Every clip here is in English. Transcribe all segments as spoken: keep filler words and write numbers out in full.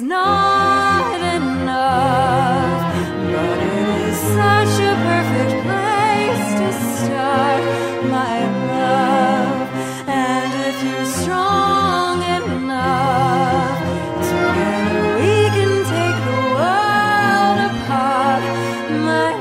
not enough, but it is such a perfect place to start, my love. And if you're strong enough, together we can take the world apart, my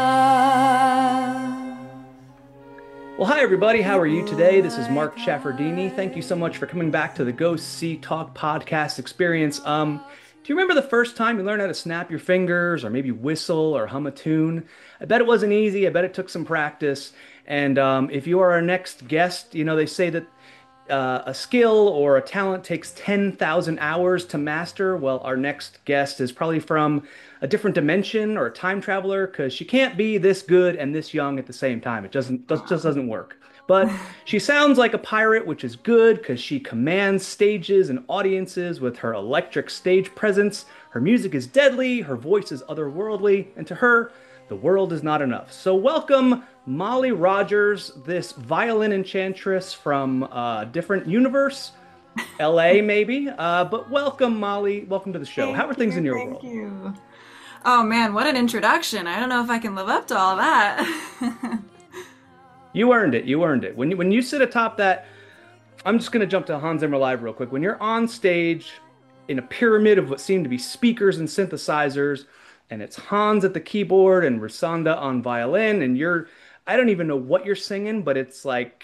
love. Well, hi everybody. How are you today? This is Mark Chaffardini. Thank you so much for coming back to the Go See Talk podcast experience. Um, do you remember the first time you learned how to snap your fingers or maybe whistle or hum a tune? I bet it wasn't easy. I bet it took some practice. And um, if you are our next guest, you know, they say that uh, a skill or a talent takes ten thousand hours to master. Well, our next guest is probably from a different dimension or a time traveler because she can't be this good and this young at the same time. It doesn't just just doesn't work. But she sounds like a pirate, which is good because she commands stages and audiences with her electric stage presence. Her music is deadly, her voice is otherworldly, and to her, the world is not enough. So welcome Molly Rogers, this violin enchantress from a different universe, L A maybe. Uh, but welcome, Molly. Welcome to the show. Thank How are things you, in your thank world? you. Oh man, what an introduction. I don't know if I can live up to all that. You earned it. You earned it. When you, when you sit atop that, I'm just going to jump to Hans Zimmer Live real quick. When you're on stage in a pyramid of what seem to be speakers and synthesizers, and it's Hans at the keyboard and Rasanda on violin, and you're, I don't even know what you're singing, but it's like,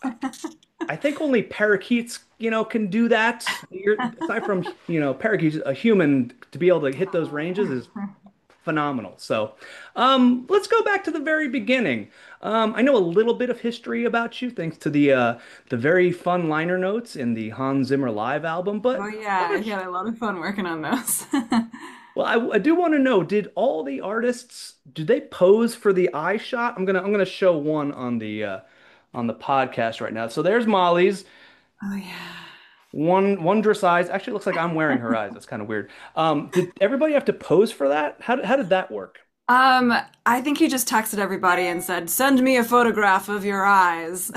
I think only parakeets, you know, can do that. You're, aside from, you know, parakeets, a human to be able to hit those ranges is phenomenal. So, um, let's go back to the very beginning. Um, I know a little bit of history about you, thanks to the uh, the very fun liner notes in the Hans Zimmer Live album. But Oh yeah, I had a lot of fun working on those. well, I, I do want to know, did all the artists did they pose for the eye shot? I'm gonna I'm gonna show one on the uh, on the podcast right now. So there's Molly's Oh yeah. one wondrous eyes. Actually, it looks like I'm wearing her eyes. That's kind of weird. Um, did everybody have to pose for that? How how did that work? Um, I think he just texted everybody and said, "Send me a photograph of your eyes."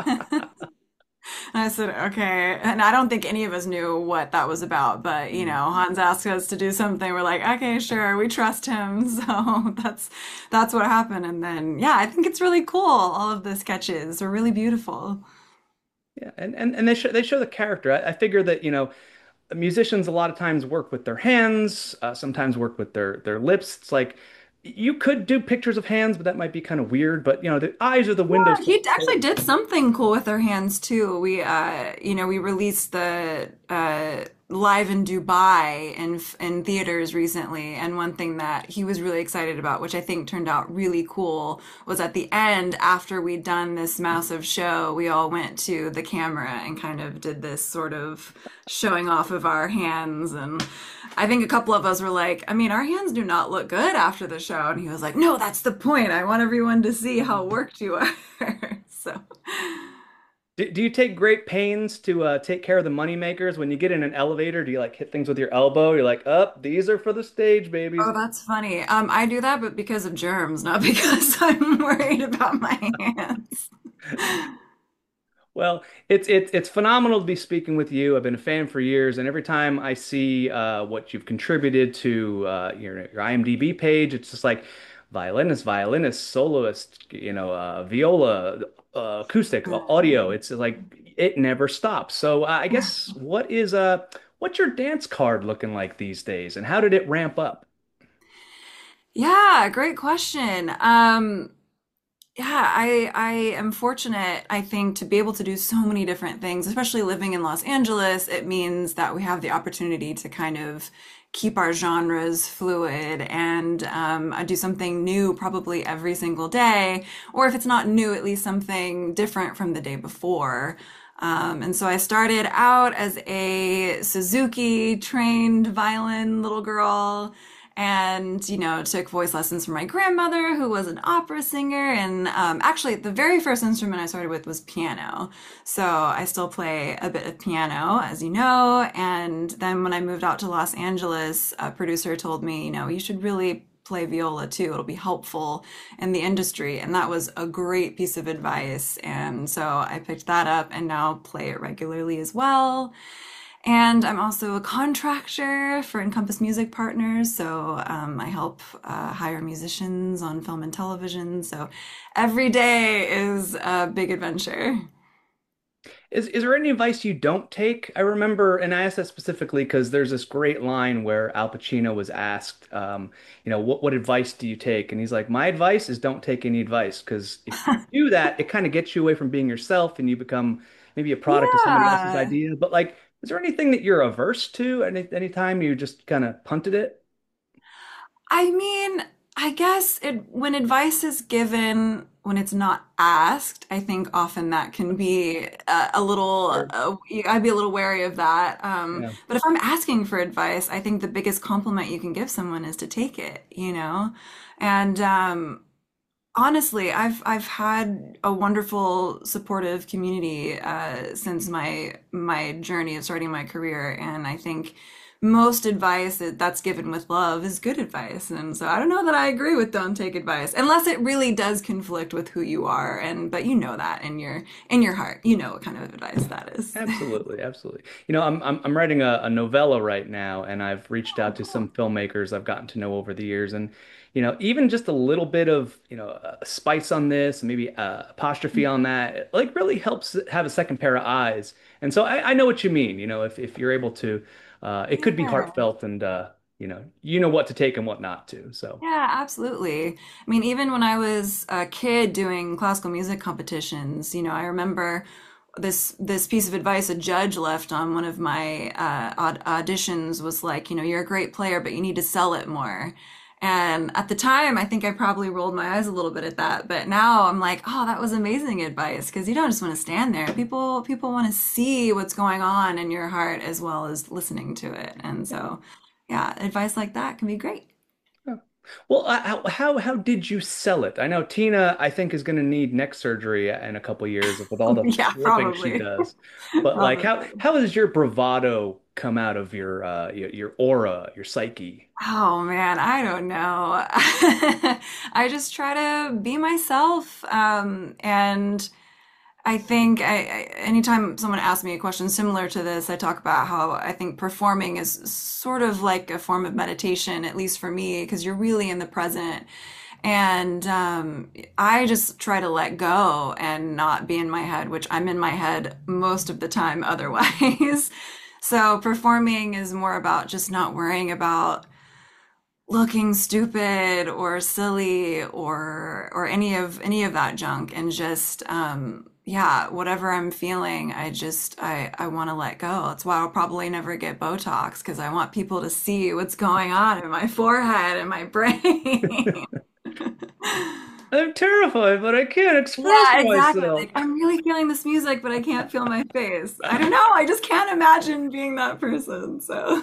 And I said, "Okay." And I don't think any of us knew what that was about, but you know, Hans asked us to do something. We're like, "Okay, sure, we trust him." So that's that's what happened. And then yeah, I think it's really cool. All of the sketches are really beautiful. Yeah, and and, and they show they show the character. I, I figure that, you know, musicians a lot of times work with their hands, uh, sometimes work with their their lips. It's like you could do pictures of hands, but that might be kind of weird. But you know, the eyes are the windows Yeah, to the he actually soul. did something cool with our hands too. We, uh, you know, we released the uh, Live in Dubai in in theaters recently, and one thing that he was really excited about, which I think turned out really cool, was at the end after we'd done this massive show, we all went to the camera and kind of did this sort of showing off of our hands. And I think a couple of us were like, I mean, our hands do not look good after the show. And he was like, no, that's the point. I want everyone to see how worked you are. So, Do, do you take great pains to uh, take care of the money makers when you get in an elevator? Do you like hit things with your elbow? You're like, up, these are for the stage, babies. oh, that's funny. Um, I do that, but because of germs, not because I'm worried about my hands. Well, it's it's it's phenomenal to be speaking with you. I've been a fan for years, and every time I see uh, what you've contributed to uh, your your IMDb page, it's just like violinist, violinist, soloist, you know, uh, viola, uh, acoustic, uh, audio. It's like it never stops. So uh, I guess what is uh what's your dance card looking like these days, and how did it ramp up? Yeah, great question. Um, Yeah, I I am fortunate, I think, to be able to do so many different things, especially living in Los Angeles. It means that we have the opportunity to kind of keep our genres fluid and um, I do something new probably every single day, or if it's not new, at least something different from the day before. Um, and so I started out as a Suzuki trained violin little girl and, you know, took voice lessons from my grandmother, who was an opera singer. And um, actually, the very first instrument I started with was piano. So I still play a bit of piano, as you know. And then when I moved out to Los Angeles, a producer told me, you know, you should really play viola too. It'll be helpful in the industry. And that was a great piece of advice. And so I picked that up and now play it regularly as well. And I'm also a contractor for Encompass Music Partners. So um, I help uh, hire musicians on film and television. So every day is a big adventure. Is is there any advice you don't take? I remember, and I asked that specifically because there's this great line where Al Pacino was asked, um, you know, what what advice do you take? And he's like, my advice is don't take any advice because if you do that, it kind of gets you away from being yourself and you become maybe a product of somebody else's Yeah. idea. But like, is there anything that you're averse to? Any anytime you just kind of punted it? I mean, I guess it when advice is given when it's not asked, I think often that can be a, a little, Sure. uh, I'd be a little wary of that. Um, Yeah. but if I'm asking for advice, I think the biggest compliment you can give someone is to take it, you know? And um, honestly, I've I've had a wonderful supportive community uh, since my my journey of starting my career, and I think most advice that that's given with love is good advice. And so I don't know that I agree with don't take advice unless it really does conflict with who you are, and but you know that in your in your heart, you know what kind of advice that is. Absolutely, absolutely. You know, I'm I'm I'm writing a, a novella right now, and I've reached Oh, out to some cool. filmmakers I've gotten to know over the years, and you know, even just a little bit of you know a spice on this, maybe a apostrophe on that, it, like really helps have a second pair of eyes. And so I, I know what you mean. You know, if if you're able to, uh, it could be Yeah. heartfelt, and uh, you know, you know what to take and what not to. So. Yeah, absolutely. I mean, even when I was a kid doing classical music competitions, you know, I remember this this piece of advice a judge left on one of my uh, aud auditions was like, you know, you're a great player, but you need to sell it more. And at the time, I think I probably rolled my eyes a little bit at that, but now I'm like, oh, that was amazing advice because you don't just want to stand there. People people want to see what's going on in your heart as well as listening to it. And so, yeah, advice like that can be great. Yeah. Well, uh, how how how did you sell it? I know Tina, I think, is going to need neck surgery in a couple years with all the Yeah, flipping she probably. does. But like, how Probably. how does your bravado come out of your uh your, your aura, your psyche? Oh man, I don't know. I just try to be myself. Um, and I think I, I, anytime someone asks me a question similar to this, I talk about how I think performing is sort of like a form of meditation, at least for me, because you're really in the present. And um, I just try to let go and not be in my head, which I'm in my head most of the time otherwise. So performing is more about just not worrying about looking stupid or silly or or any of any of that junk and just um yeah, whatever I'm feeling, I just I I want to let go. That's why I'll probably never get Botox because I want people to see what's going on in my forehead and my brain. I'm terrified, but I can't express Yeah, exactly. myself. Like I'm really feeling this music, but I can't feel my face. I don't know. I just can't imagine being that person. So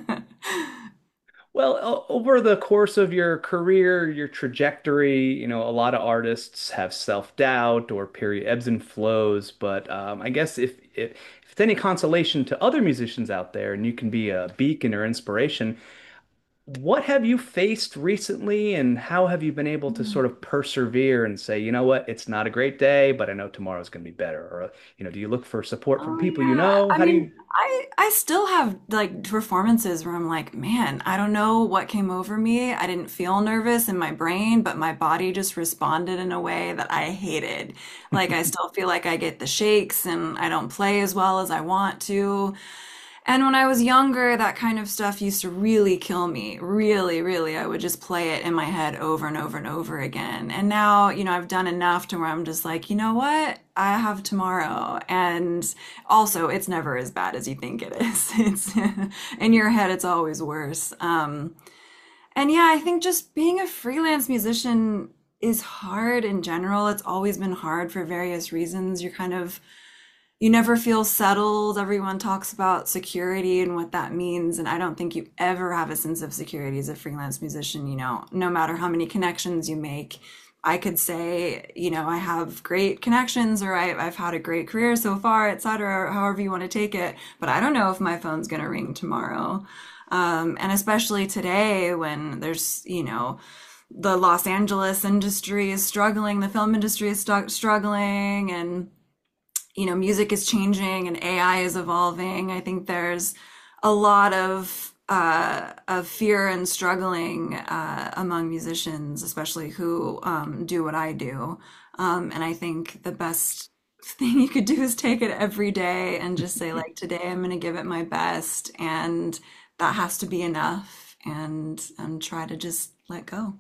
Well, o- over the course of your career, your trajectory, you know, a lot of artists have self-doubt or period ebbs and flows. But um, I guess if, if if it's any consolation to other musicians out there, and you can be a beacon or inspiration, what have you faced recently, and how have you been able to sort of persevere and say, you know what, it's not a great day, but I know tomorrow's going to be better? Or, you know, do you look for support from oh people you yeah. know? I How do mean, you? I I still have like performances where I'm like, man, I don't know what came over me. I didn't feel nervous in my brain, but my body just responded in a way that I hated. Like I still feel like I get the shakes and I don't play as well as I want to. And when I was younger, that kind of stuff used to really kill me. Really, really. I would just play it in my head over and over and over again. And now, you know, I've done enough to where I'm just like, you know what? I have tomorrow. And also, it's never as bad as you think it is. It's in your head, it's always worse. Um, and yeah, I think just being a freelance musician is hard in general. It's always been hard for various reasons. You're kind of you never feel settled. Everyone talks about security and what that means. And I don't think you ever have a sense of security as a freelance musician, you know, no matter how many connections you make. I could say, you know, I have great connections or I, I've had a great career so far, et cetera, or however you want to take it. But I don't know if my phone's going to ring tomorrow. Um, and especially today when there's, you know, the Los Angeles industry is struggling, the film industry is stu- struggling, and you know, music is changing and A I is evolving. I think there's a lot of uh, of fear and struggling uh, among musicians, especially who um, do what I do. Um, and I think the best thing you could do is take it every day and just say, like, today I'm going to give it my best, and that has to be enough, and and try to just let go.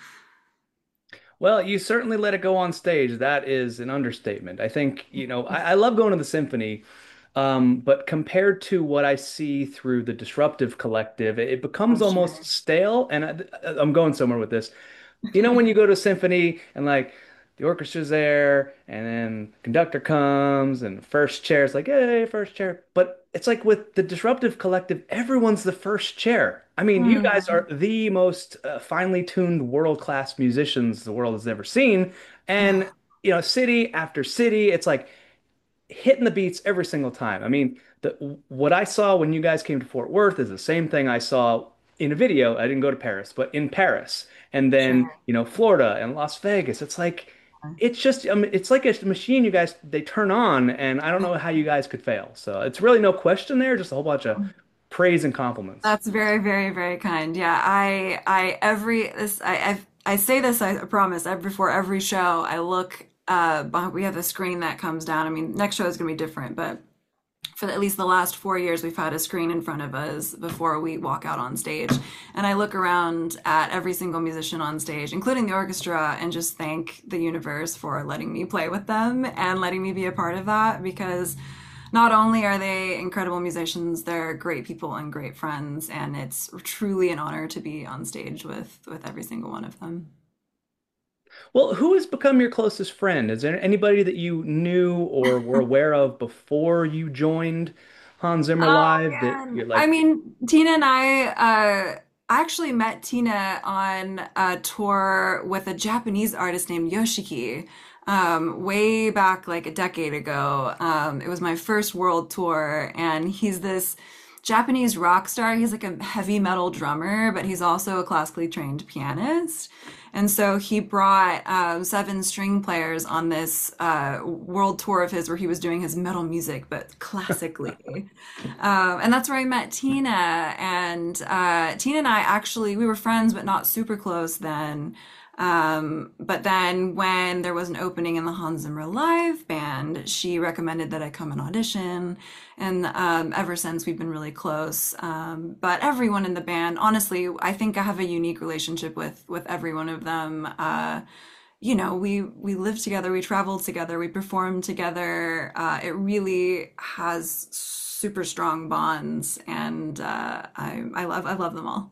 Well, you certainly let it go on stage. That is an understatement. I think, you know, I, I love going to the symphony, um, but compared to what I see through the Disruptive Collective, it, it Oh, becomes almost sure. stale. And I, I'm going somewhere with this. You know, when you go to a symphony and like the orchestra's there and then the conductor comes and first chair is like, hey, first chair. But it's like with the Disruptive Collective, everyone's the first chair. I mean, you guys Hmm. are the most uh, finely tuned world-class musicians the world has ever seen. And, you know, city after city, it's like hitting the beats every single time. I mean, the what I saw when you guys came to Fort Worth is the same thing I saw in a video. I didn't go to Paris, but in Paris, and then, Sure. you know, Florida and Las Vegas. It's like it's just I mean, it's like a machine you guys they turn on, and I don't know how you guys could fail. So it's really no question there, just a whole bunch of praise and compliments. That's very, very, very kind. Yeah, I, I every this I, I, I say this. I promise. I, before every show, I look. Uh, behind, we have a screen that comes down. I mean, next show is gonna be different, but for at least the last four years, we've had a screen in front of us before we walk out on stage. And I look around at every single musician on stage, including the orchestra, and just thank the universe for letting me play with them and letting me be a part of that, because not only are they incredible musicians, they're great people and great friends, and it's truly an honor to be on stage with with every single one of them. Well, who has become your closest friend? Is there anybody that you knew or were aware of before you joined Hans Zimmer Oh Live that man. you're I like, mean, Tina and I uh I actually met Tina on a tour with a Japanese artist named Yoshiki, um, way back like a decade ago. Um, it was my first world tour, and he's this Japanese rock star. He's like a heavy metal drummer, but he's also a classically trained pianist. And so he brought um, seven string players on this uh, world tour of his where he was doing his metal music, but classically. Um, and that's where I met Tina. And uh, Tina and I actually, we were friends, but not super close then. Um, but then when there was an opening in the Hans Zimmer live band, she recommended that I come and audition. And um, ever since we've been really close. Um, but everyone in the band, honestly, I think I have a unique relationship with with every one of them. Uh, you know, we we live together, we travel together, we perform together. Uh, it really has super strong bonds, and uh, I I love I love them all.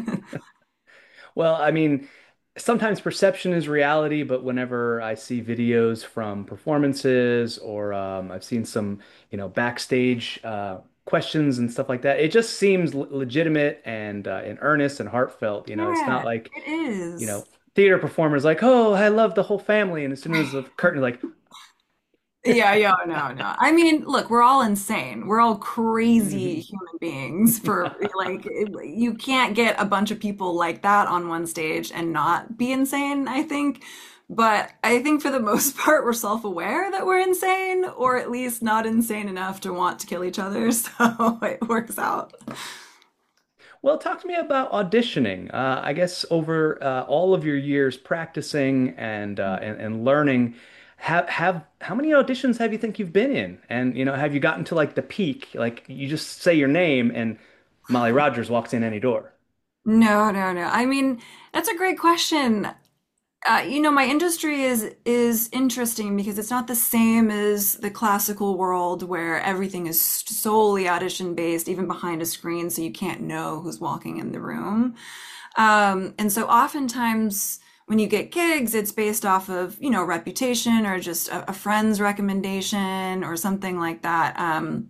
well, I mean, sometimes perception is reality, but whenever I see videos from performances or um, I've seen some, you know, backstage uh, questions and stuff like that, it just seems le- legitimate and uh, and earnest and heartfelt. You know, it's not Yeah, like, it you know, is. theater performers like, oh, I love the whole family, and as soon as the curtain, like, Yeah, yeah, no, no. I mean, look, we're all insane. We're all crazy mhm. human beings for like it- you can't get a bunch of people like that on one stage and not be insane, I think. But I think for the most part, we're self-aware that we're insane, or at least not insane enough to want to kill each other. So it works out. Well, talk to me about auditioning. Uh, I guess over uh, all of your years practicing and uh, and, and learning, have have how many auditions have you think you've been in? And you know, have you gotten to like the peak? Like you just say your name and Molly Rogers walks in any door. No, no, no. I mean, that's a great question. Uh, you know, my industry is is interesting because it's not the same as the classical world where everything is solely audition based, even behind a screen, so you can't know who's walking in the room. Um, and so oftentimes when you get gigs, it's based off of, you know, reputation or just a, a friend's recommendation or something like that. Um,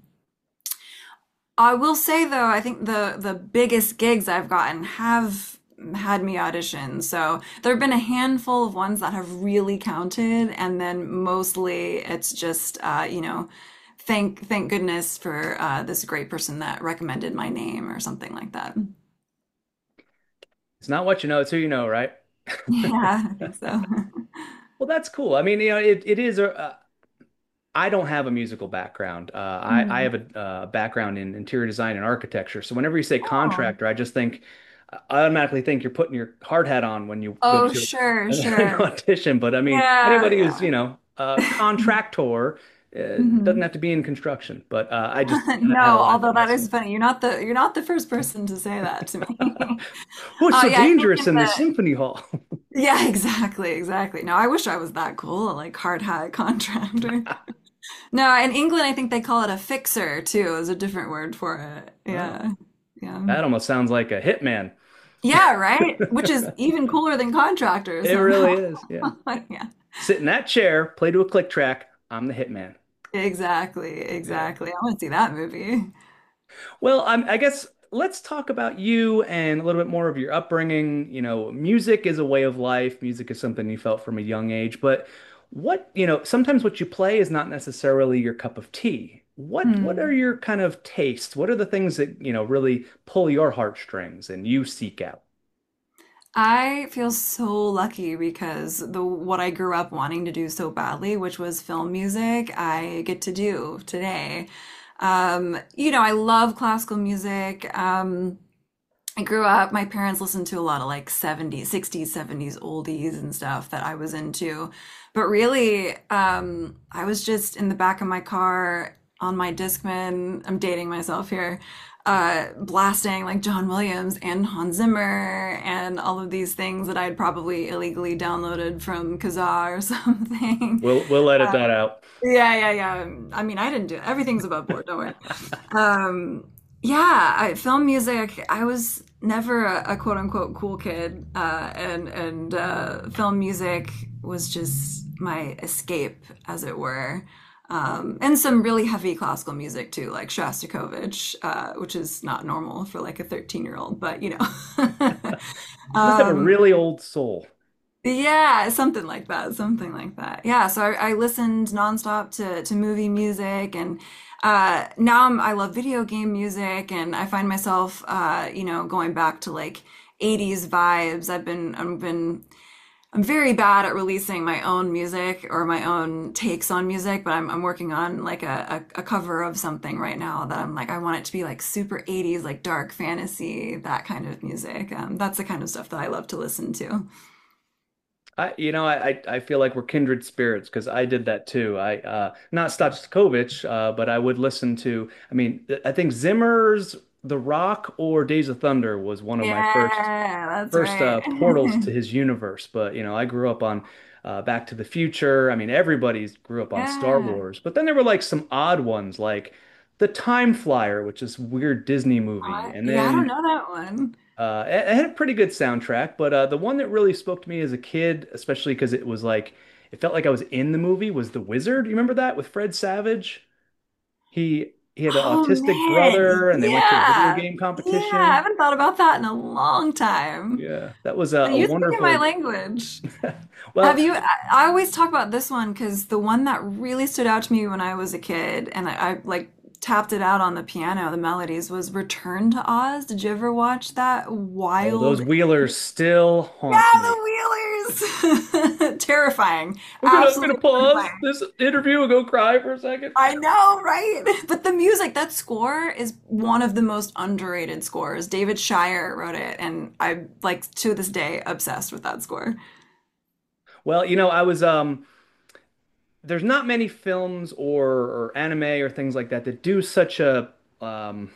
I will say though, I think the the biggest gigs I've gotten have had me audition. So there have been a handful of ones that have really counted, and then mostly it's just uh, you know, thank thank goodness for uh, this great person that recommended my name or something like that. It's not what you know, it's who you know, right? Yeah, I think so. Well, that's cool. I mean, you know, it, it is a, I don't have a musical background. Uh, I, I Hmm. have a uh, background in interior design and architecture. So whenever you say Oh. contractor, I just think, I automatically think you're putting your hard hat on when you go Oh, to sure, an sure. audition. But I mean, Yeah, anybody who's, yeah. you know, a contractor uh, doesn't Mhm. have to be in construction. But uh, I just had to No, laugh although at that is myself. funny. You're not the you're not the first person to say that to me. What's Uh, so yeah, I think dangerous in in the the symphony hall? yeah, exactly, exactly. No, I wish I was that cool, like hard hat contractor. No, in England, I think they call it a fixer too, is a different word for it. Oh, Yeah, yeah, that almost sounds like a hitman. yeah, right. Which is even cooler than contractor It really somehow. is. Yeah. Yeah, Sit in that chair, play to a click track. I'm the hitman. exactly, Yeah. exactly. I want to see that movie. Well, I'm, I guess let's talk about you and a little bit more of your upbringing. You know, music is a way of life. Music is something you felt from a young age. But what, you know, sometimes what you play is not necessarily your cup of tea. What what are Hmm. your kind of tastes? What are the things that, you know, really pull your heartstrings and you seek out? I feel so lucky because the what I grew up wanting to do so badly, which was film music, I get to do today. Um, you know, I love classical music. Um, I grew up, my parents listened to a lot of like seventies, sixties, seventies oldies and stuff that I was into. But really, um, I was just in the back of my car on my Discman. I'm dating myself here, uh, blasting like John Williams and Hans Zimmer and all of these things that I'd probably illegally downloaded from Kazaa or something. We'll we'll edit that out. Yeah, yeah, yeah. I mean, I didn't do it. Everything's above board, don't worry. Um, yeah, I, film music. I was never a, a quote unquote cool kid, uh, and and uh, film music was just my escape, as it were. Um, and some really heavy classical music too, like Shostakovich, uh, which is not normal for like a thirteen year old, but you know. You must have a Um, really old soul. yeah, something like that, something like that. Yeah, so I, I listened nonstop to to movie music, and uh, now I'm, I love video game music, and I find myself, uh, you know, going back to like eighties vibes. I've been, I've been, I'm very bad at releasing my own music or my own takes on music, but I'm I'm working on like a, a, a cover of something right now that I'm like, I want it to be like super eighties, like dark fantasy, that kind of music. Um, that's the kind of stuff that I love to listen to. I, you know, I, I I feel like we're kindred spirits because I did that too. I, uh, not Stakovich, uh, but I would listen to, I mean, I think Zimmer's The Rock or Days of Thunder was one of my first, Yeah, that's first, right. uh, portals to his universe. But, you know, I grew up on, uh, Back to the Future. I mean, everybody's grew up on Star Yeah. Wars, but then there were like some odd ones like The Time Flyer, which is a weird Disney movie. I, And yeah, I don't then know that one. uh, it, it had a pretty good soundtrack, but uh, the one that really spoke to me as a kid, especially because it was like it felt like I was in the movie, was The Wizard. You remember that with Fred Savage? He he had an Oh autistic man, brother, and they went to a video yeah. game Yeah, I competition. haven't thought about that in a long time. Yeah, that was a, a You speak in my wonderful. language. Have Well, you? I, I always talk about this one because the one that really stood out to me when I was a kid, and I, I like tapped it out on the piano, the melodies, was Return to Oz. Did you ever watch that oh, those wild? Wheelers still Yeah, haunt me. the Wheelers. Terrifying. I'm gonna I'm gonna Absolutely pause terrifying. this interview and go cry for a second. I know, right? But the music, that score is one of the most underrated scores. David Shire wrote it, and I'm like to this day obsessed with that score. Well, you know, I was um there's not many films or or anime or things like that that do such a um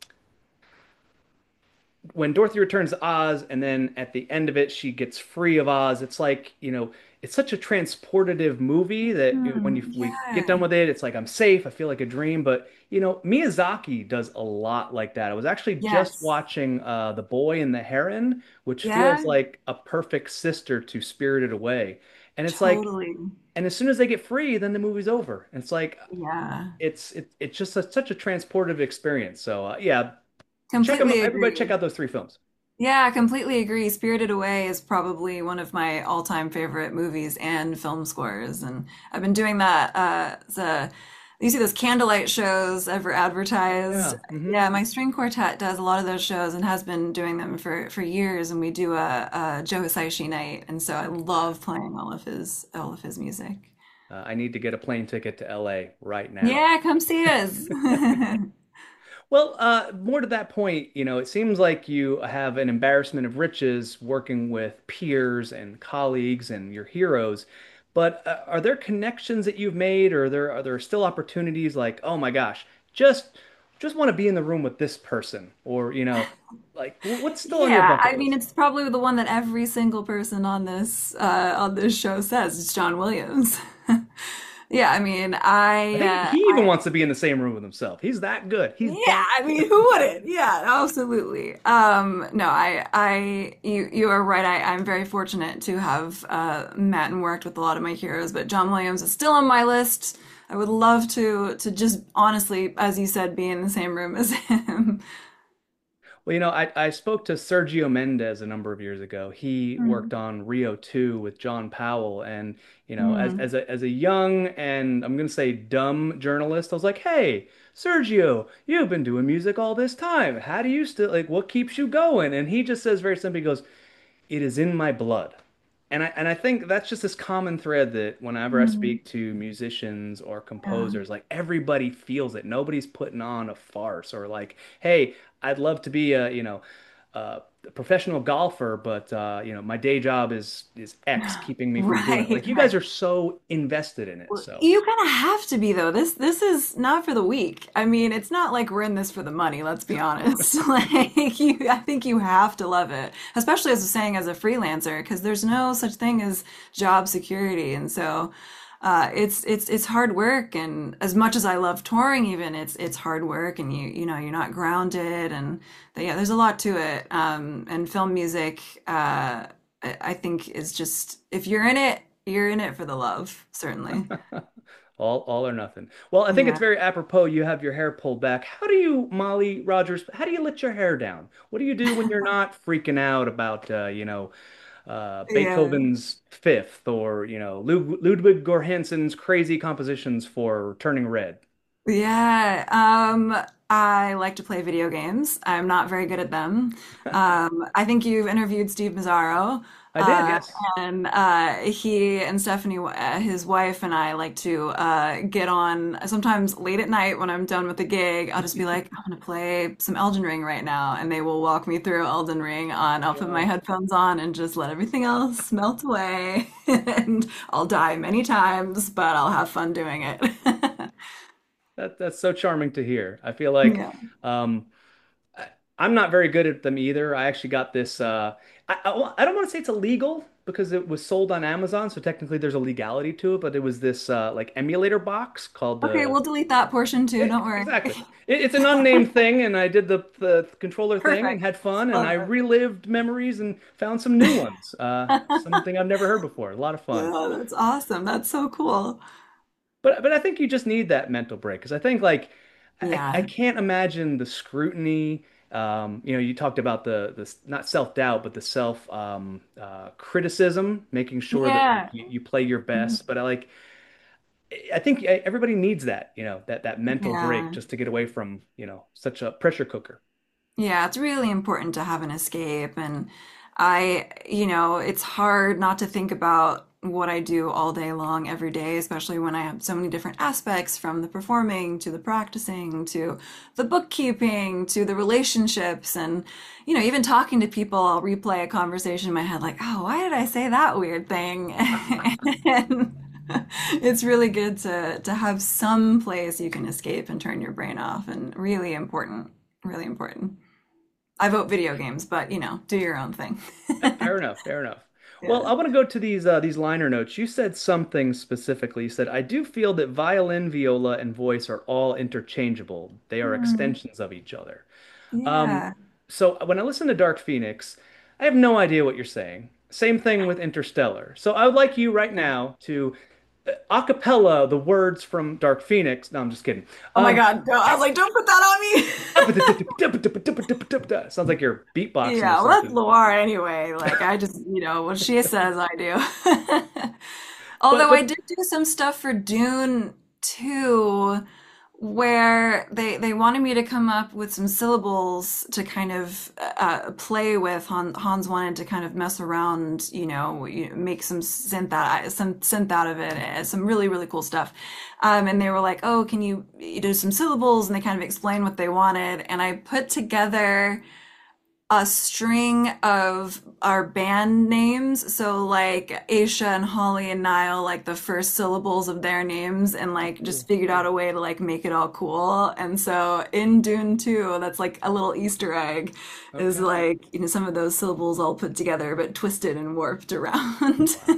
when Dorothy returns to Oz and then at the end of it she gets free of Oz, it's like, you know, it's such a transportative movie that you know, when Hmm, you we get done yeah. with it, it's like I'm safe, I feel like a dream. But you know, Miyazaki does a lot like that. I was actually just Yes. watching uh The Boy and the Heron, which feels Yeah, like a perfect sister to Spirited Away. And it's like, totally. and as soon as they get free, then the movie's over. And it's like Yeah. it's it, it's just a, such a transportive experience. So uh, yeah, check them. Completely Everybody check agree. out those three films. Yeah, I completely agree. Spirited Away is probably one of my all-time favorite movies and film scores, and I've been doing that. Uh, the you see those candlelight shows ever advertised? Yeah. Hmm. Yeah, my string quartet does a lot of those shows and has been doing them for for years. And we do a, a Joe Hisaishi night, and so I love playing all of his all of his music. Uh, I need to get a plane ticket to L A right now. Yeah, come see us. Well, uh, more to that point, you know, it seems like you have an embarrassment of riches working with peers and colleagues and your heroes. But uh, are there connections that you've made, or are there are there still opportunities like, oh my gosh, just just want to be in the room with this person, or you know, like wh- what's still on your Yeah, bucket I mean list? it's probably the one that every single person on this uh on this show says. It's John Williams. Yeah, I mean, I I think uh he even I wants to be in the same room with himself. He's that good. He's yeah, that I mean, who wouldn't? Yeah, absolutely. Um, no, I, I, you, you are right. I, I'm very fortunate to have uh, met and worked with a lot of my heroes, but John Williams is still on my list. I would love to, to just honestly, as you said, be in the same room as him. Well, you know, I, I spoke to Sergio Mendes a number of years ago. He worked Mm. on Rio two with John Powell. And, you know, as, Mm. as a, as a young and I'm going to say dumb journalist, I was like, hey, Sergio, you've been doing music all this time. How do you still, like, what keeps you going? And he just says very simply, he goes, it is in my blood. And I and I think that's just this common thread that whenever I Mm. speak to musicians or Yeah. composers, like everybody feels it. Nobody's putting on a farce or like, hey, I'd love to be a, you know, uh, a professional golfer, but uh, you know, my day job is is X keeping me from doing it. Right, Like you guys right. are so invested in it. Well, So you kind of have to be though. This this is not for the weak. I mean, it's not like we're in this for the money, let's be honest. Like you I think you have to love it, especially as I was saying as a freelancer, because there's no such thing as job security. And so uh it's it's it's hard work, and as much as I love touring even, it's it's hard work, and you you know, you're not grounded, and yeah, there's a lot to it. Um and film music uh I I think is just, if you're in it, you're in it for the love, certainly. all all or nothing. Well, I think it's Yeah. very apropos you have your hair pulled back. How do you, Molly Rogers, how do you let your hair down? What do you do when you're not freaking out about uh, you know, uh, Yeah. Beethoven's Fifth or, you know, Lud Ludwig Göransson's crazy compositions for Turning Red? Yeah. Um, I like to play video games. I'm not very good at them. Um, I think you've interviewed Steve Mazzaro. I did, Uh, yes. and uh, he and Stephanie, uh, his wife, and I like to uh, get on sometimes late at night when I'm done with the gig. I'll just be like, I'm gonna play some Elden Ring right now, and they will walk me through Elden Ring on. I'll put my Yeah. headphones on and just let everything else melt away, and I'll die many times, but I'll have fun doing it. That that's so charming to hear. I feel like Yeah. um, I, I'm not very good at them either. I actually got this. Uh, I, I, I don't want to say it's illegal because it was sold on Amazon, so technically there's a legality to it. But it was this uh, like emulator box called Okay, the. we'll delete that portion too. Yeah, Don't worry. exactly. It, it's an unnamed thing, and I did the the controller thing and Perfect. had fun, and I Love relived memories and found some new ones. Uh, it. something I've never heard before. A lot of fun. Yeah, that's awesome. That's so cool. But but I think you just need that mental break because I think like I, I Yeah. can't imagine the scrutiny. Um, you know, you talked about the the not self-doubt, but the self um, uh, criticism, making sure that like Yeah. you, you play your Mhm. best. But I like I think everybody needs that, you know, that that mental break Yeah. just to get away from, you know, such a pressure cooker. Yeah, it's really important to have an escape. And I, you know, it's hard not to think about what I do all day long, every day, especially when I have so many different aspects, from the performing to the practicing to the bookkeeping to the relationships. And, you know, even talking to people, I'll replay a conversation in my head like, oh, why did I say that weird thing? And it's really good to to have some place you can escape and turn your brain off, and really important, really important. I vote video games, but you know, do your own thing. Fair enough, fair enough. Well, Yeah. I want to go to these uh, these liner notes. You said something specifically. You said, "I do feel that violin, viola, and voice are all interchangeable. They are Mm, extensions of each other." Um, yeah. so when I listen to Dark Phoenix, I have no idea what you're saying. Same thing with Interstellar. So I would like you right now to uh, a cappella the words from Dark Phoenix. No, I'm just kidding. Oh my Um, God. No, I was like, don't put that on me. sounds like you're beatboxing or Yeah, well, that's something. Loire anyway. Like, I just, you know, what she says, I do. But Although I but did do some stuff for Dune two, where they they wanted me to come up with some syllables to kind of uh, play with. Han, Hans wanted to kind of mess around, you know, you know, make some synth out, some synth out of it, uh, some really really cool stuff. Um, and they were like, "Oh, can you, you do some syllables?" And they kind of explained what they wanted, and I put together a string of our band names. So like Aisha and Holly and Niall, like the first syllables of their names, and like just Cool. figured out a way to like make it all cool. And so in Dune two, that's like a little Easter egg, is Okay. like, you know, some of those syllables all put together but twisted and warped around. Wow.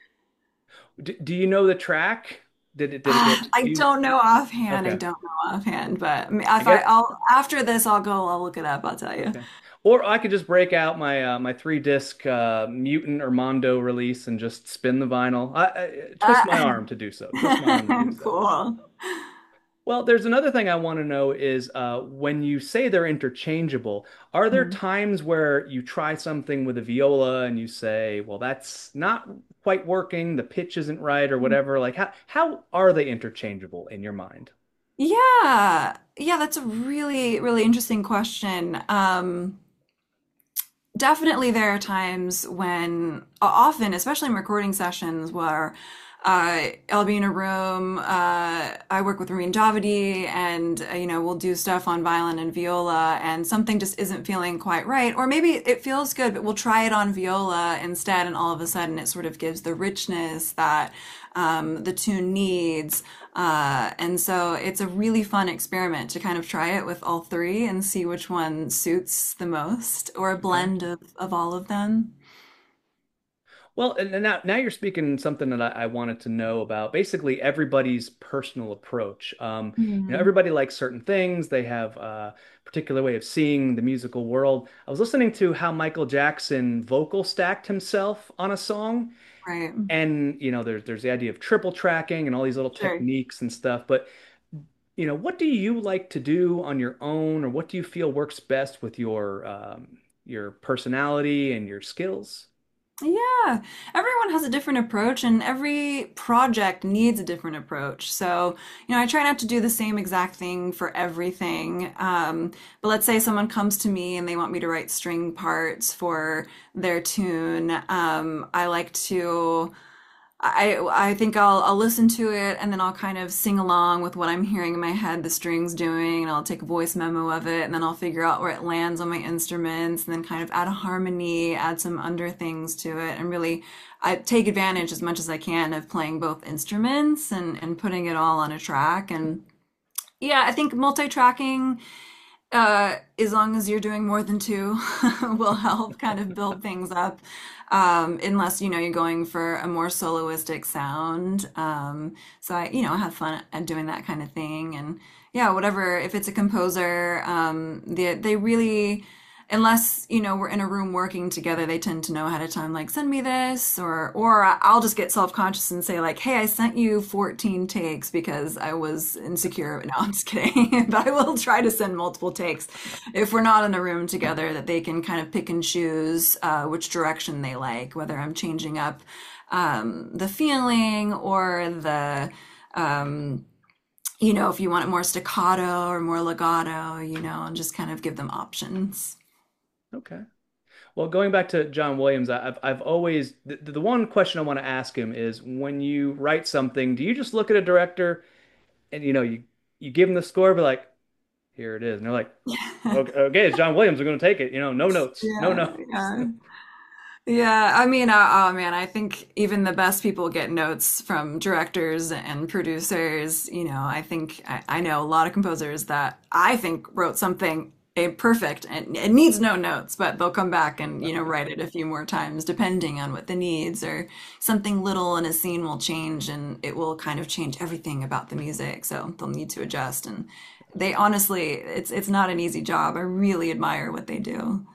D do you know the track? Did it did it get I used? don't know offhand. I Okay. don't know offhand, but I mean, I if I, guess I'll after this, I'll go. I'll look it up. I'll tell you. okay. Or I could just break out my uh, my three disc uh, Mutant or Mondo release and just spin the vinyl. I, I twist my Uh, arm to do so. Twist my arm to do so. cool. Well, there's another thing I want to know is uh, when you say they're interchangeable, are there Mhm. times where you try something with a viola and you say, well, that's not quite working, the pitch isn't right or whatever? Like how how are they interchangeable in your mind? Yeah. Yeah, that's a really, really interesting question. Um, definitely there are times when, often, especially in recording sessions, where uh, I'll be in a room. Uh, I work with Ramin Javadi, and uh, you know we'll do stuff on violin and viola, and something just isn't feeling quite right, or maybe it feels good, but we'll try it on viola instead, and all of a sudden it sort of gives the richness that um, the tune needs. Uh, and so it's a really fun experiment to kind of try it with all three and see which one suits the most, or a Okay. blend of, of all of them. Well, and and now now you're speaking something that I, I wanted to know about. Basically, everybody's personal approach. Um, you know, Hmm. everybody likes certain things. They have a particular way of seeing the musical world. I was listening to how Michael Jackson vocal stacked himself on a song, Right. and you know, there's there's the idea of triple tracking and all these little Sure. techniques and stuff. But you know, what do you like to do on your own, or what do you feel works best with your um, your personality and your skills? Yeah, everyone has a different approach, and every project needs a different approach. So, you know, I try not to do the same exact thing for everything. Um, but let's say someone comes to me and they want me to write string parts for their tune. Um, I like to. I I think I'll I'll listen to it, and then I'll kind of sing along with what I'm hearing in my head the strings doing, and I'll take a voice memo of it, and then I'll figure out where it lands on my instruments, and then kind of add a harmony, add some under things to it, and really I take advantage as much as I can of playing both instruments and and putting it all on a track. And yeah, I think multi-tracking, uh, as long as you're doing more than two, will help kind of build things up. Um, unless, you know, you're going for a more soloistic sound. Um, so I, you know, have fun at doing that kind of thing. And yeah, whatever, if it's a composer, um, they, they really, unless, you know, we're in a room working together, they tend to know ahead of time, like, send me this, or, or I'll just get self-conscious and say like, hey, I sent you fourteen takes because I was insecure. No, I'm just kidding. But I will try to send multiple takes if we're not in a room together, that they can kind of pick and choose uh, which direction they like, whether I'm changing up um, the feeling or the, um, you know, if you want it more staccato or more legato, you know, and just kind of give them options. Okay. Well, going back to John Williams, I- I've I've always the, the one question I want to ask him is when you write something, do you just look at a director and you know you you give them the score, but like here it is, and they're like, okay, okay, it's John Williams, we're going to take it. You know, no notes, no Yeah, notes. yeah. Yeah, I mean, uh, oh man, I think even the best people get notes from directors and producers. You know, I think I, I know a lot of composers that I think wrote something eh, perfect and it needs no notes, but they'll come back and, you know, write it a few more times depending on what the needs, or something little in a scene will change and it will kind of change everything about the music. So they'll need to adjust. And they honestly, it's it's not an easy job. I really admire what they do.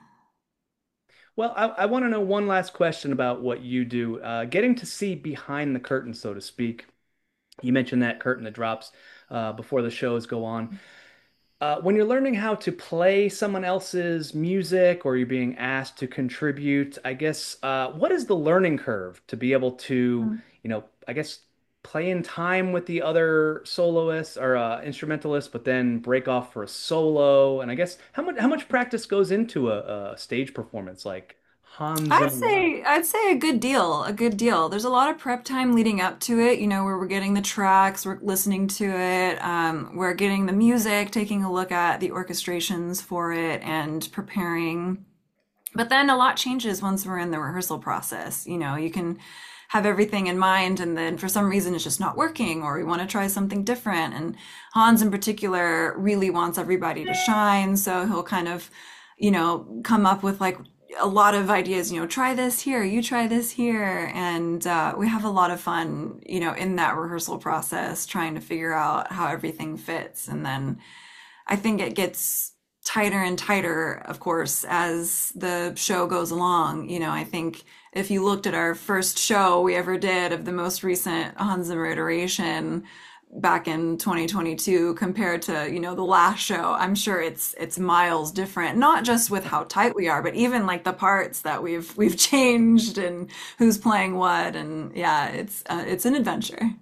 Well, I, I want to know one last question about what you do. Uh, getting to see behind the curtain, so to speak. You mentioned that curtain that drops uh, before the shows go on. Uh, when you're learning how to play someone else's music or you're being asked to contribute, I guess, uh, what is the learning curve to be able to, you know, I guess playing time with the other soloists or uh, instrumentalists, but then break off for a solo. And I guess how much how much practice goes into a, a stage performance like Hans I'd Zimmer Live? say I'd say a good deal, a good deal. There's a lot of prep time leading up to it, you know, where we're getting the tracks, we're listening to it, um, we're getting the music, taking a look at the orchestrations for it, and preparing. But then a lot changes once we're in the rehearsal process. You know, you can have everything in mind, and then for some reason it's just not working, or we want to try something different. And Hans in particular really wants everybody to shine, so he'll kind of, you know, come up with like a lot of ideas, you know, try this here, you try this here. And uh, we have a lot of fun, you know, in that rehearsal process, trying to figure out how everything fits. And then I think it gets tighter and tighter, of course, as the show goes along. You know, I think if you looked at our first show we ever did of the most recent Hans Zimmer iteration back in twenty twenty-two compared to, you know, the last show, I'm sure it's it's miles different, not just with how tight we are, but even like the parts that we've we've changed and who's playing what. And yeah, it's uh, it's an adventure.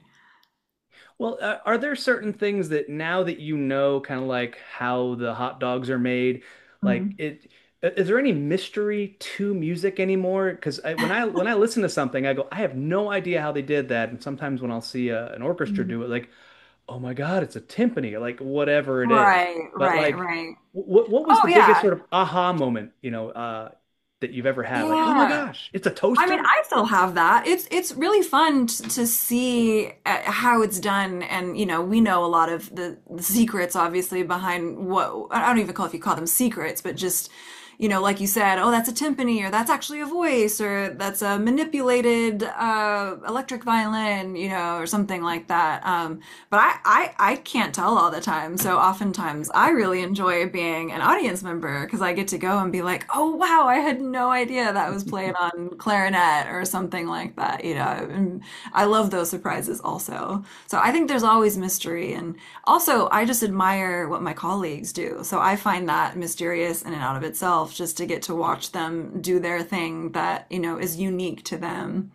Well, uh, are there certain things that now that you know kind of like how the hot dogs are made, like Mhm. it, uh, is there any mystery to music anymore? Because I, when I when I listen to something, I go, I have no idea how they did that. And sometimes when I'll see a, an orchestra Mhm. do it, like, oh my God, it's a timpani, or like whatever it is. Right, But right, like, right. what what was Oh the biggest yeah. sort of aha moment, you know, uh, that you've ever had? Like, oh my Yeah. gosh, it's a I mean, toaster? I still have that. It's it's really fun t- to see uh, how it's done, and you know, we know a lot of the, the secrets, obviously, behind what I don't even call if you call them secrets, but just you know, like you said, oh, that's a timpani, or that's actually a voice, or that's a manipulated uh, electric violin, you know, or something like that. Um, but I, I I can't tell all the time, so oftentimes I really enjoy being an audience member because I get to go and be like, oh wow, I had no idea that was played on clarinet or something like that, you know. And I love those surprises also. So I think there's always mystery, and also I just admire what my colleagues do. So I find that mysterious in and out of itself, just to get to watch them do their thing that, you know, is unique to them.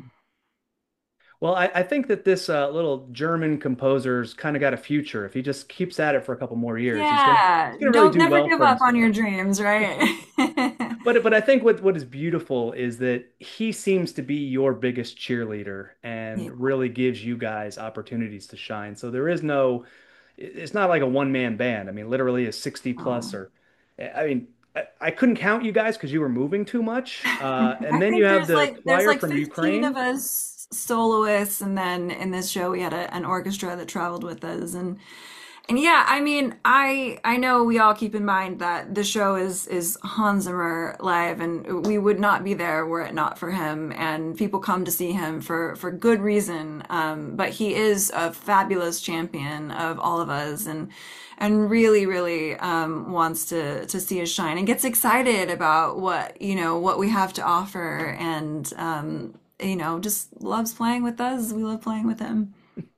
Well, I, I think that this uh, little German composer's kind of got a future. If he just keeps at it for a couple more years, he's gonna Yeah, he's gonna really don't do never well give for up on himself. your dreams, right? But but I think what what is beautiful is that he seems to be your biggest cheerleader and Yeah. really gives you guys opportunities to shine. So there is no, it's not like a one man band. I mean, literally a sixty plus Oh. or, I mean, I, I couldn't count you guys because you were moving too much. Uh, and I then you think have there's the like there's choir like from fifteen of Ukraine. us soloists, and then in this show we had a, an orchestra that traveled with us. and And yeah, I mean, I I know we all keep in mind that the show is is Hans Zimmer live, and we would not be there were it not for him. And people come to see him for for good reason. Um, but he is a fabulous champion of all of us, and and really, really um, wants to to see us shine, and gets excited about what you know what we have to offer, and um, you know just loves playing with us. We love playing with him.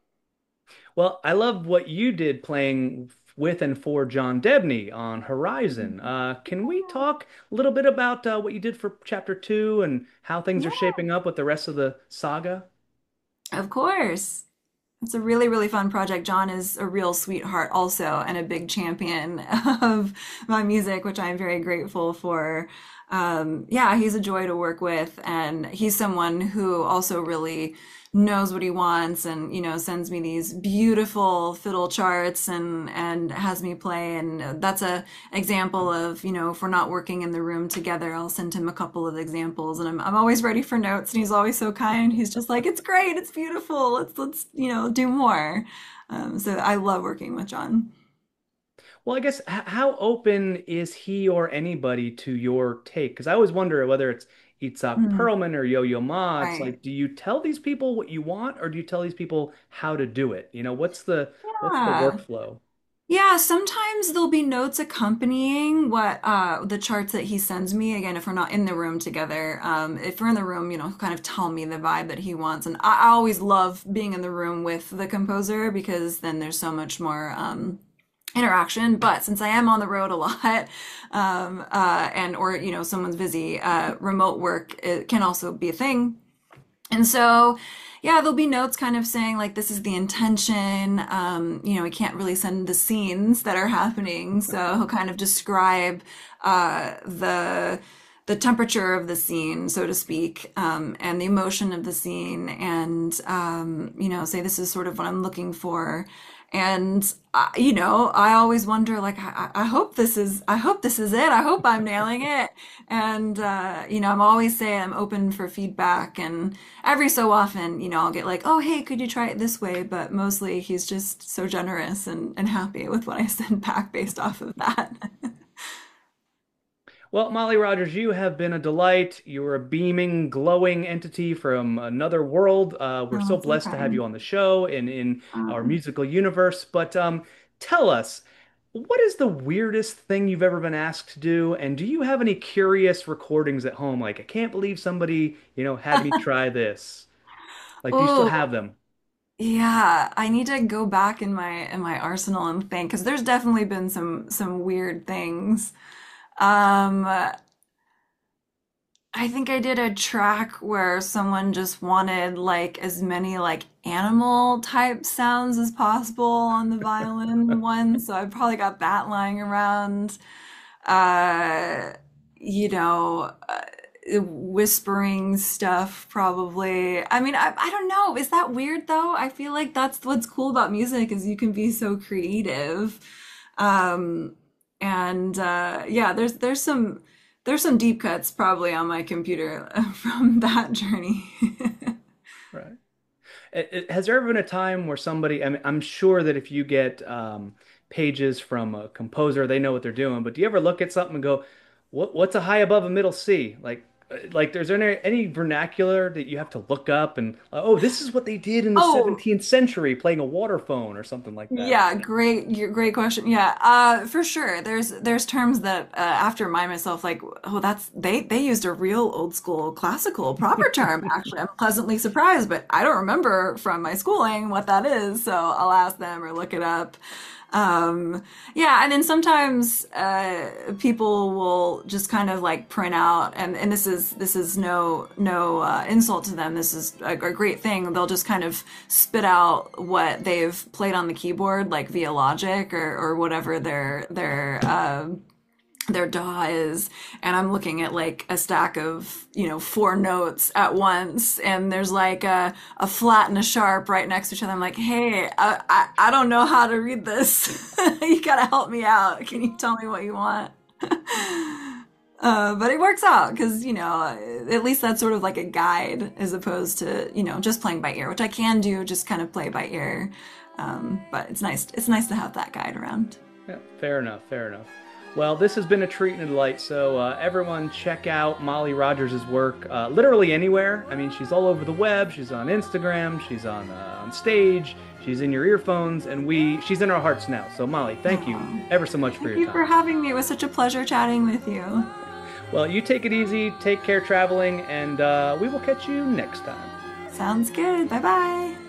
Well, I love what you did playing with and for John Debney on Horizon. Uh, can we talk a little bit about uh, what you did for chapter two and how things are Yeah, shaping up with the rest of the saga? of course. It's a really, really fun project. John is a real sweetheart also, and a big champion of my music, which I'm very grateful for. Um, yeah, he's a joy to work with, and he's someone who also really knows what he wants, and you know sends me these beautiful fiddle charts, and and has me play. And that's a example of, you know if we're not working in the room together, I'll send him a couple of examples, and I'm I'm always ready for notes, and he's always so kind. He's just like, it's great, it's beautiful, let's let's you know do more. Um, so I love working with John. Well, I guess h how open is he or anybody to your take? Because I always wonder whether it's Itzhak Mm, Perlman or Yo-Yo Ma. It's right. like, do you tell these people what you want, or do you tell these people how to do it? You know, what's the what's the Yeah. workflow? Yeah, sometimes there'll be notes accompanying what uh the charts that he sends me. Again, if we're not in the room together, um, if we're in the room, you know, he'll kind of tell me the vibe that he wants. And I, I always love being in the room with the composer, because then there's so much more um interaction. But since I am on the road a lot, um, uh, and or you know someone's busy, uh, remote work, it can also be a thing. And so, yeah, there'll be notes kind of saying like this is the intention. Um, you know, we can't really send the scenes that are happening, so he'll kind of describe uh, the the temperature of the scene, so to speak, um, and the emotion of the scene, and um, you know, say this is sort of what I'm looking for. And uh, you know, I always wonder, like, I, I hope this is, I hope this is it. I hope I'm nailing it. And uh, you know, I'm always saying I'm open for feedback. And every so often, you know, I'll get like, oh, hey, could you try it this way? But mostly, he's just so generous and and happy with what I send back based off of that. Well, Molly Rogers, you have been a delight. You're a beaming, glowing entity from another world. Uh, we're so Oh, so blessed to have you kind. on the show and in our Um, musical universe. But um, tell us, what is the weirdest thing you've ever been asked to do? And do you have any curious recordings at home? Like, I can't believe somebody, you know, had me try this. Like, do you still oh, have them? yeah, I need to go back in my in my arsenal and think because there's definitely been some some weird things. Um, I think I did a track where someone just wanted like as many like animal type sounds as possible on the violin one, so I probably got that lying around. Uh, you know, uh, whispering stuff probably. I mean, I, I don't know. Is that weird though? I feel like that's what's cool about music is you can be so creative. Um, and uh, yeah, there's there's some there's some deep cuts probably on my computer from that journey. Right. It- it- Has there ever been a time where somebody, I mean, I'm sure that if you get um, pages from a composer, they know what they're doing, but do you ever look at something and go, what, what's a high above a middle C? Like, uh, like, is there any, any vernacular that you have to look up and, uh, oh, this is what they did in the Oh, seventeenth century playing a water phone or something like that? yeah, great, y- great question. Yeah, uh, for sure. There's there's terms that uh, I have to remind myself, like, oh, that's they they used a real old school classical proper term. Actually, I'm pleasantly surprised, but I don't remember from my schooling what that is, so I'll ask them or look it up. Um, yeah, and then sometimes uh, people will just kind of like print out, and, and this is this is no no uh, insult to them. This is a, a great thing. They'll just kind of spit out what they've played on the keyboard, like via Logic or or whatever their their uh, their D A W is, and I'm looking at like a stack of, you know, four notes at once, and there's like a, a flat and a sharp right next to each other. I'm like, hey, I, I, I don't know how to read this. You gotta help me out. Can you tell me what you want? Uh, but it works out because, you know, at least that's sort of like a guide as opposed to, you know, just playing by ear, which I can do, just kind of play by ear. Um, but it's nice. It's nice to have that guide around. Yeah, fair enough, fair enough. Well, this has been a treat and a delight. So, uh, everyone, check out Molly Rogers' work uh, literally anywhere. I mean, she's all over the web. She's on Instagram. She's on uh, on stage. She's in your earphones, and we she's in our hearts now. So, Molly, thank you Aw. ever so much for Thank your you for time. having me. It was such a pleasure chatting with you. Well, you take it easy. Take care traveling, and uh, we will catch you next time. Sounds good. Bye bye.